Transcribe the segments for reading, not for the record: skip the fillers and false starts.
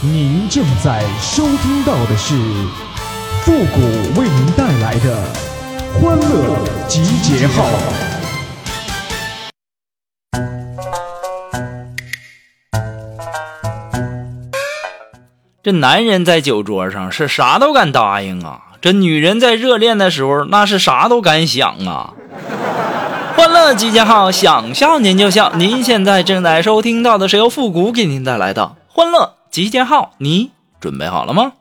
您正在收听到的是复古为您带来的欢乐集结号。 这男人在酒桌上是啥都敢答应啊，这女人在热恋的时候那是啥都敢想啊。欢乐集结号，想笑您就笑。您现在正在收听到的是由复古给您带来的欢乐集结号，你准备好了吗？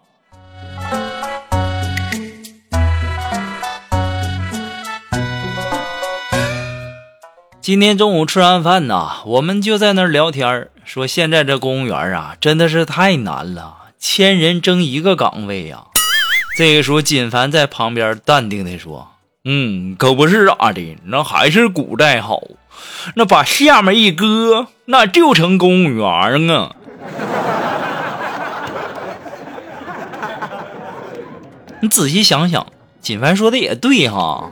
今天中午吃完饭呢，我们就在那儿聊天，说现在这公务员啊真的是太难了，1000人争一个岗位啊。这个时候锦凡在旁边淡定地说，可不是咋的，那还是古代好，那把下面一割，那就成公务员啊。你仔细想想，锦凡说的也对哈。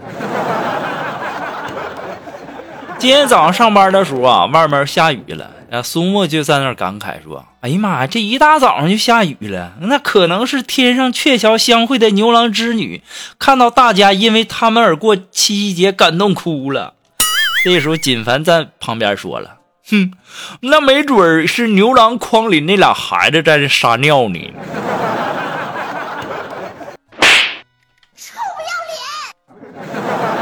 今天早上上班的时候啊，外面下雨了，苏沫就在那儿感慨说，哎呀妈呀，这一大早上就下雨了，那可能是天上鹊桥相会的牛郎织女看到大家因为他们而过七夕节感动哭了。这时候锦凡在旁边说了，那没准是牛郎筐里那俩孩子在这撒尿呢。 臭不要脸！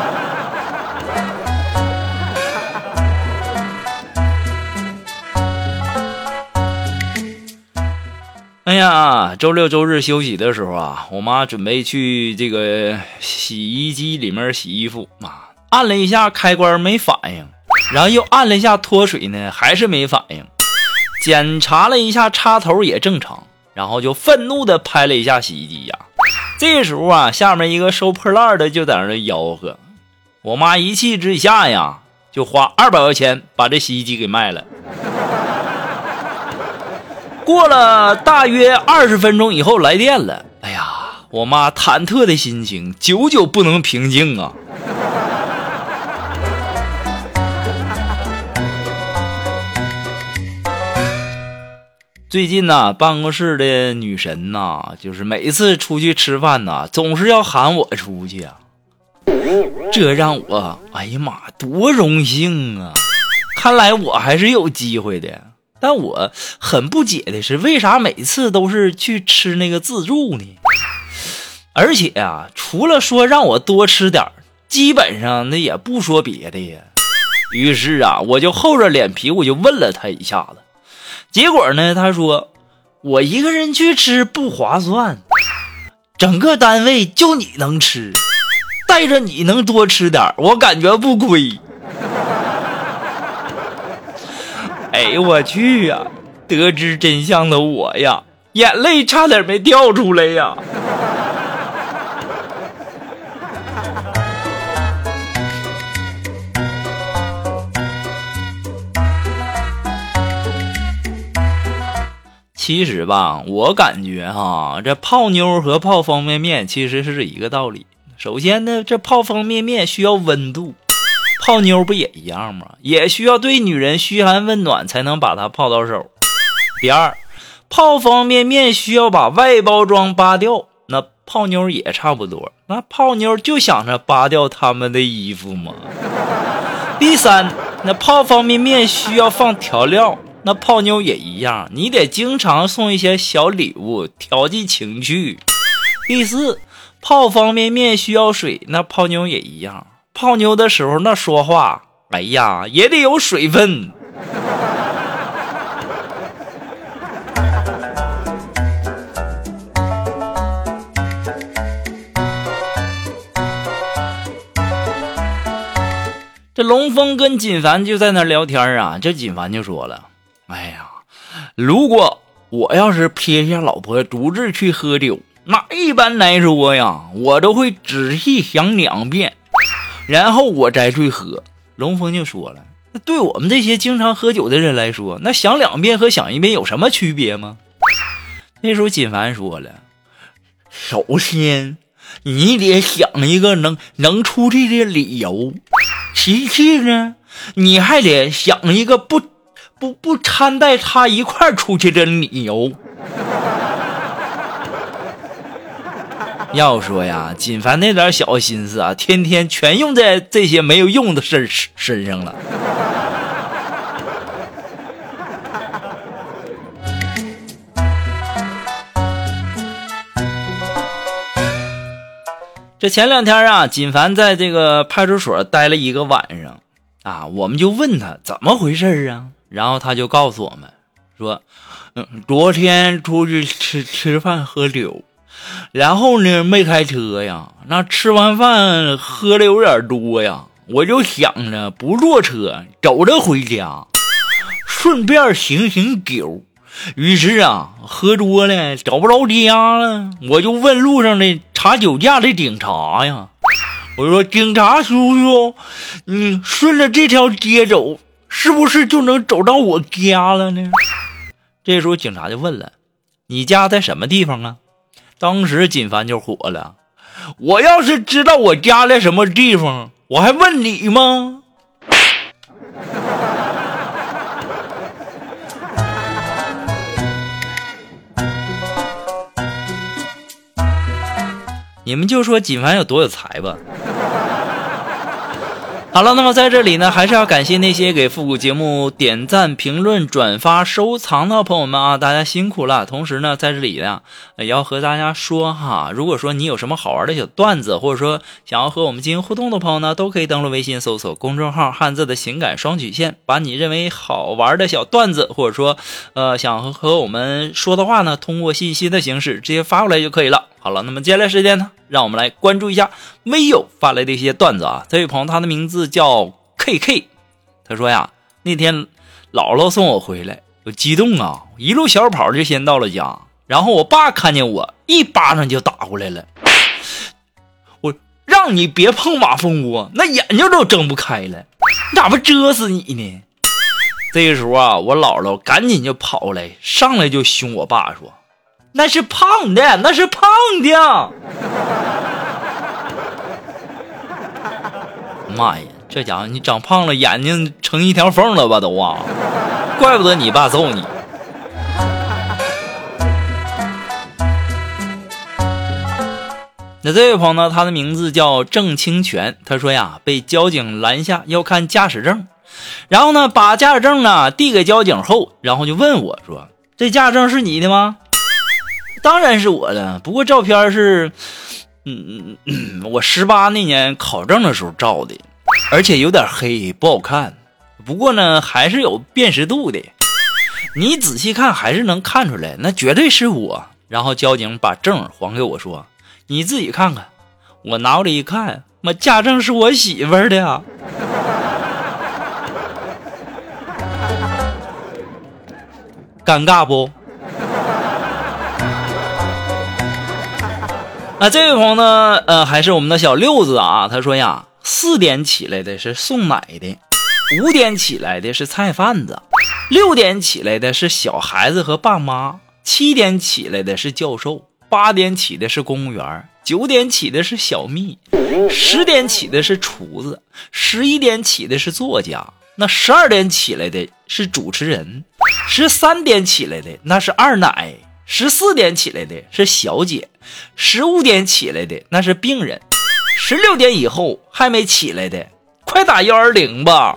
哎呀，周六周日休息的时候啊，我妈准备去这个洗衣机里面洗衣服啊，按了一下开关没反应，然后又按了一下脱水呢，还是没反应，检查了一下插头也正常，然后就愤怒的拍了一下洗衣机呀。这时候啊，下面一个收破烂的就在那吆喝，我妈一气之下呀，就花200块钱把这洗衣机给卖了。过了大约20分钟以后来电了，哎呀，我妈忐忑的心情久久不能平静啊。最近呢，办公室的女神呐，就是每次出去吃饭呐，总是要喊我出去啊，这让我哎呀妈多荣幸啊，看来我还是有机会的。但我很不解的是，为啥每次都是去吃那个自助呢？而且啊，除了说让我多吃点，基本上那也不说别的呀。于是啊，我就厚着脸皮我就问了他一下子，结果呢，他说我一个人去吃不划算，整个单位就你能吃，带着你能多吃点，我感觉不亏。哎呦我去呀！得知真相的我呀，眼泪差点没掉出来呀。其实吧，我感觉哈，这泡妞和泡方便面其实是一个道理。首先呢，这泡方便面需要温度，泡妞不也一样吗？也需要对女人嘘寒问暖才能把她泡到手。第二，泡方便面需要把外包装扒掉，那泡妞也差不多，那泡妞就想着扒掉他们的衣服嘛。第三，那泡方便面需要放调料，那泡妞也一样，你得经常送一些小礼物调剂情趣。第四，泡方便面需要水，那泡妞也一样，泡妞的时候那说话，哎呀也得有水分。这龙峰跟锦凡就在那聊天啊，这锦凡就说了，哎呀，如果我要是撇下老婆独自去喝酒，那一般来说呀，我都会仔细想2遍，然后我再去喝。龙峰就说了，那对我们这些经常喝酒的人来说，那想2遍和想1遍有什么区别吗？那时候锦凡说了，首先你得想一个能出去的理由，其次呢，你还得想一个不掺带他一块出去的理由。 要说呀，锦凡那点小心思啊，天天全用在这些没有用的事身上了。这前2天啊，锦凡在这个派出所待了1个晚上啊，我们就问他怎么回事啊，然后他就告诉我们说，昨天出去吃饭喝酒，然后呢没开车呀，那吃完饭喝的有点多呀，我就想着不坐车，走着回家，顺便醒酒。于是啊，喝多了找不着家了，我就问路上的查酒驾的警察呀，我说警察叔叔，你顺着这条街走，是不是就能走到我家了呢？这时候警察就问了，你家在什么地方啊？当时锦凡就火了，我要是知道我家在什么地方，我还问你吗？你们就说锦凡有多有才吧。好了，那么在这里呢，还是要感谢那些给复古节目点赞、评论、转发、收藏的朋友们啊，大家辛苦了。同时呢，在这里呢，也要和大家说哈，如果说你有什么好玩的小段子，或者说想要和我们进行互动的朋友呢，都可以登录微信搜索公众号汉字的情感双曲线，把你认为好玩的小段子，或者说想和我们说的话呢，通过信息的形式直接发过来就可以了。好了，那么接下来时间呢，让我们来关注一下微友发来的一些段子啊。这位朋友他的名字叫 KK， 他说呀，那天姥姥送我回来，我激动啊，一路小跑就先到了家，然后我爸看见我一巴掌就打过来了，我让你别碰马蜂窝，那眼睛都睁不开了，你咋不蛰死你呢？这个时候啊，我姥姥赶紧就跑来，上来就凶我爸说，那是胖的，那是胖的。妈呀，这家伙你长胖了，眼睛成一条缝了吧都啊，怪不得你爸揍你。那这位朋友呢，他的名字叫郑清泉，他说呀，被交警拦下要看驾驶证，然后呢把驾驶证呢递给交警后，然后就问我说，这驾驶证是你的吗？当然是我的，不过照片是我18那年考证的时候照的，而且有点黑不好看，不过呢还是有辨识度的，你仔细看还是能看出来，那绝对是我。然后交警把证还给我说，你自己看看。我拿过来一看，妈，驾证是我媳妇儿的呀。尴尬不？这位朋友呢，还是我们的小六子啊，他说呀，4点起来的是送奶的，5点起来的是菜贩子，6点起来的是小孩子和爸妈，7点起来的是教授，8点起的是公务员，9点起的是小蜜，10点起的是厨子，11点起的是作家，那12点起来的是主持人，13点起来的那是二奶，14点起来的是小姐，15点起来的那是病人，16点以后还没起来的，快打120吧。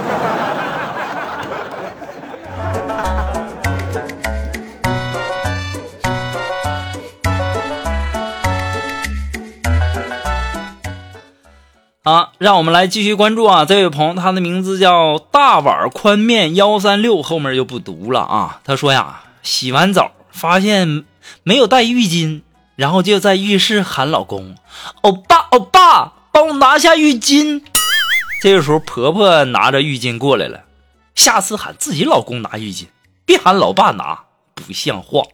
让我们来继续关注啊，这位朋友他的名字叫大碗宽面136，后面就不读了啊。他说呀，洗完澡发现没有带浴巾，然后就在浴室喊老公，欧巴欧巴，帮我拿下浴巾。这个时候婆婆拿着浴巾过来了，下次喊自己老公拿浴巾，别喊老爸拿，不像话。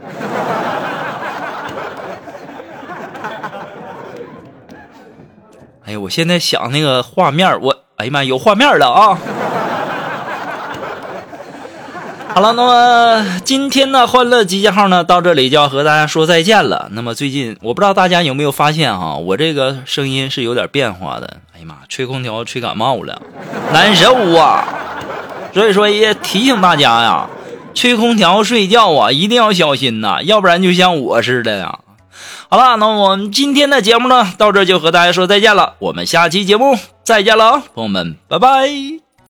哎呀，我现在想那个画面，哎呀妈，有画面了啊！好了，那么今天呢，欢乐集结号呢到这里就要和大家说再见了。那么最近我不知道大家有没有发现啊，我这个声音是有点变化的。哎呀妈，吹空调吹感冒了，难受啊！所以说也提醒大家呀，吹空调睡觉啊一定要小心呐，要不然就像我似的呀， 好了，那我们今天的节目呢，到这就和大家说再见了。我们下期节目再见了，朋友们，拜拜。